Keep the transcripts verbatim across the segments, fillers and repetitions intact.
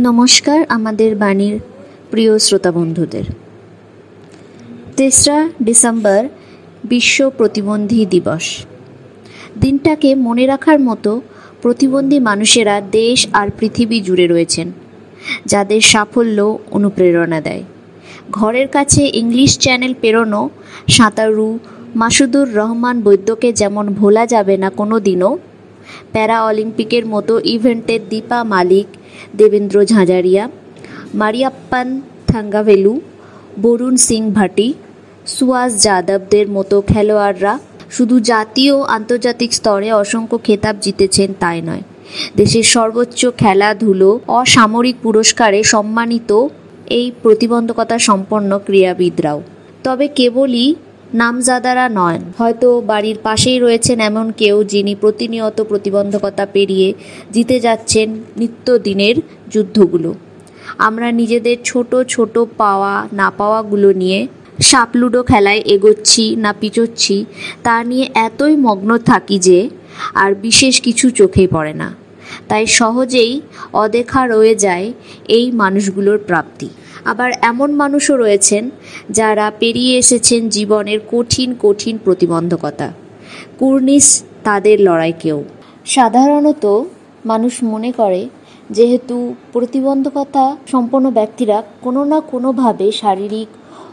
নমস্কার আমাদের বাণীর প্রিয় শ্রোতা বন্ধুদের। তেসরা ডিসেম্বর বিশ্ব প্রতিবন্ধী দিবস। দিনটাকে মনে রাখার মতো প্রতিবন্ধী মানুষেরা দেশ আর পৃথিবী জুড়ে রয়েছেন, যাদের সাফল্য অনুপ্রেরণা দেয়। ঘরের কাছে ইংলিশ চ্যানেল পেরোনো সাঁতারু মাসুদুর রহমান বৈদ্যকে যেমন ভোলা যাবে না কোনো দিনও, প্যারা অলিম্পিকের মতো ইভেন্টের দীপা মালিক, দেবেন্দ্র ঝাঁঝারিয়া, মারিয়াপ্পান থাঙ্গাভেলু, বরুণ সিং ভাটি, সুয়াস যাদবদের মতো খেলোয়াড়রা শুধু জাতীয় ও আন্তর্জাতিক স্তরে অসংখ্য খেতাব জিতেছেন তাই নয়, দেশের সর্বোচ্চ খেলাধুলো অসামরিক পুরস্কারে সম্মানিত এই প্রতিবন্ধকতা সম্পন্ন ক্রীড়াবিদরাও। তবে কেবলই নামজাদারা নন, হয়তো বাড়ির পাশেই রয়েছেন এমন কেউ যিনি প্রতিনিয়ত প্রতিবন্ধকতা পেরিয়ে জিতে যাচ্ছেন নিত্যদিনের যুদ্ধগুলো। আমরা নিজেদের ছোট ছোট পাওয়া না পাওয়াগুলো নিয়ে সাপলুডো খেলায় এগোচ্ছি না পিছোচ্ছি তা নিয়ে এতই মগ্ন থাকি যে আর বিশেষ কিছু চোখেই পড়ে না। তাই সহজেই অদেখা রয়ে যায় এই মানুষগুলোর প্রাপ্তি। আবার এমন মানুষও রয়েছেন যারা পেরিয়ে এসেছেন জীবনের কঠিন কঠিন প্রতিবন্ধকতা। কুর্নিশ তাদের লড়াইকেও। সাধারণত মানুষ মনে করে যেহেতু প্রতিবন্ধকতা সম্পন্ন ব্যক্তিরা কোনো না কোনোভাবে শারীরিক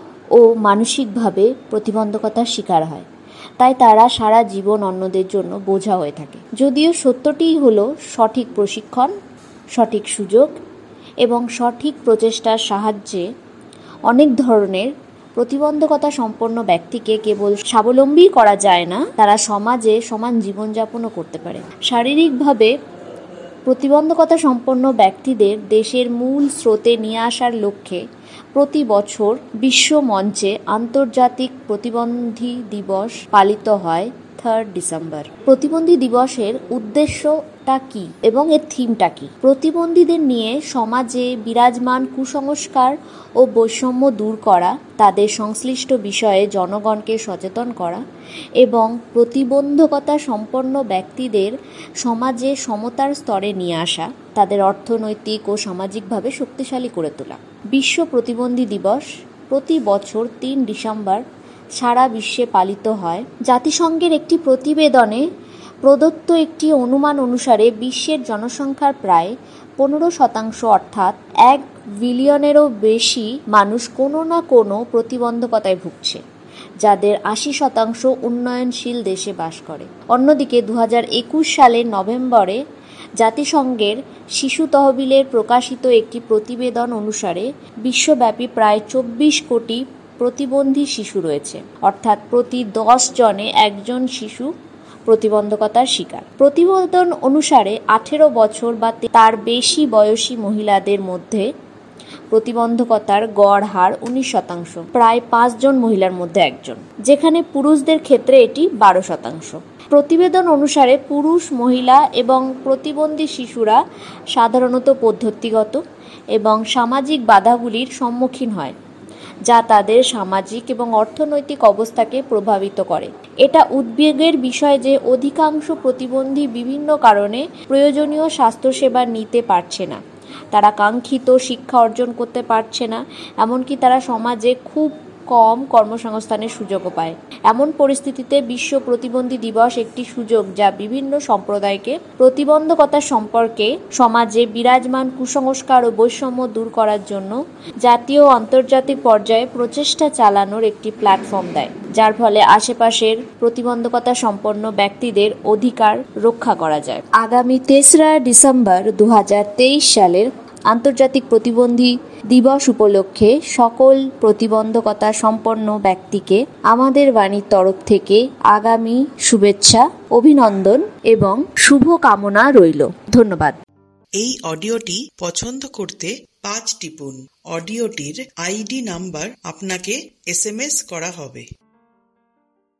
ও মানসিকভাবে প্রতিবন্ধকতার শিকার হয়, তাই তারা সারা জীবন অন্যদের জন্য বোঝা হয়ে থাকে। যদিও সত্যটিই হলো সঠিক প্রশিক্ষণ, সঠিক সুযোগ এবং সঠিক প্রচেষ্টার সাহায্যে অনেক ধরনের প্রতিবন্ধকতা সম্পন্ন ব্যক্তিকে কেবল স্বাবলম্বী করা যায় না, তারা সমাজে সমান জীবনযাপনও করতে পারে। শারীরিকভাবে প্রতিবন্ধকতা সম্পন্ন ব্যক্তিদের দেশের মূল স্রোতে নিয়ে আসার লক্ষ্যে প্রতি বছর বিশ্ব মঞ্চে আন্তর্জাতিক প্রতিবন্ধী দিবস পালিত হয় থার্ড ডিসেম্বর। প্রতিবন্ধী দিবসের উদ্দেশ্যটা কি এবং এর থিমটা কি? প্রতিবন্ধীদের নিয়ে সমাজে বিরাজমান কুসংস্কার ও বৈষম্য দূর করা, তাদের সংশ্লিষ্ট বিষয়ে জনগণকে সচেতন করা এবং প্রতিবন্ধকতা সম্পন্ন ব্যক্তিদের সমাজে সমতার স্তরে নিয়ে আসা, তাদের অর্থনৈতিক ও সামাজিকভাবে শক্তিশালী করে তোলা। বিশ্ব প্রতিবন্ধী দিবস প্রতি বছর তিন ডিসেম্বর সারা বিশ্বে পালিত হয়। জাতিসংঘের একটি প্রতিবেদনে প্রদত্ত একটি অনুমান অনুসারে বিশ্বের জনসংখ্যার প্রায় পনেরো শতাংশ অর্থাৎ এক বিলিয়নেরও বেশি মানুষ কোনো না কোনো প্রতিবন্ধকতায় ভুগছে, যাদের আশি শতাংশ উন্নয়নশীল দেশে বাস করে। অন্যদিকে দু হাজার একুশ সালের নভেম্বরে জাতিসংঘের শিশু তহবিলের প্রকাশিত একটি প্রতিবেদন অনুসারে বিশ্বব্যাপী প্রায় চব্বিশ কোটি প্রতিবন্ধী শিশু রয়েছে, অর্থাৎ প্রতি দশ জনে একজন শিশু প্রতিবন্ধকতার শিকার। প্রতিবেদন অনুসারে আঠেরো বছর বা তার বেশি বয়সী মহিলাদের মধ্যে প্রতিবন্ধকতার গড় হার উনিশ শতাংশ, প্রায় পাঁচজন মহিলার মধ্যে একজন, যেখানে পুরুষদের ক্ষেত্রে এটি বারো শতাংশ। প্রতিবেদন অনুসারে পুরুষ, মহিলা এবং প্রতিবন্ধী শিশুরা সাধারণত পদ্ধতিগত এবং সামাজিক বাধাগুলির সম্মুখীন হয়, যা তাদের সামাজিক এবং অর্থনৈতিক অবস্থাকে প্রভাবিত করে। এটা উদ্বেগের বিষয় যে অধিকাংশ প্রতিবন্ধী বিভিন্ন কারণে প্রয়োজনীয় স্বাস্থ্যসেবা নিতে পারছে না, তারা কাঙ্ক্ষিত শিক্ষা অর্জন করতে পারছে না, এমনকি তারা সমাজে খুব কম কর্মসংস্থানের সুযোগও পায়। এমন পরিস্থিতিতে বিশ্ব প্রতিবন্ধী দিবস একটি সুযোগ যা বিভিন্ন সম্প্রদায়কে প্রতিবন্ধকতা সম্পর্কে সমাজে বিরাজমান কুসংস্কার ও বৈষম্য দূর করার জন্য জাতীয় ও আন্তর্জাতিক পর্যায়ে প্রচেষ্টা চালানোর একটি প্ল্যাটফর্ম দেয়, যার ফলে আশেপাশের প্রতিবন্ধকতা সম্পন্ন ব্যক্তিদের অধিকার রক্ষা করা যায়। আগামী তেসরা ডিসেম্বর দু হাজার তেইশ সালের আন্তর্জাতিক প্রতিবন্ধী দিবস উপলক্ষে সকল প্রতিবন্ধকতা সম্পন্ন ব্যক্তিকে আমাদের বাণীর তরফ থেকে আগামী শুভেচ্ছা, অভিনন্দন এবং শুভ কামনা রইল। ধন্যবাদ। এই অডিওটি পছন্দ করতে পাঁচ টিপুন। অডিওটির আইডি নাম্বার আপনাকে এস এম এস করা হবে।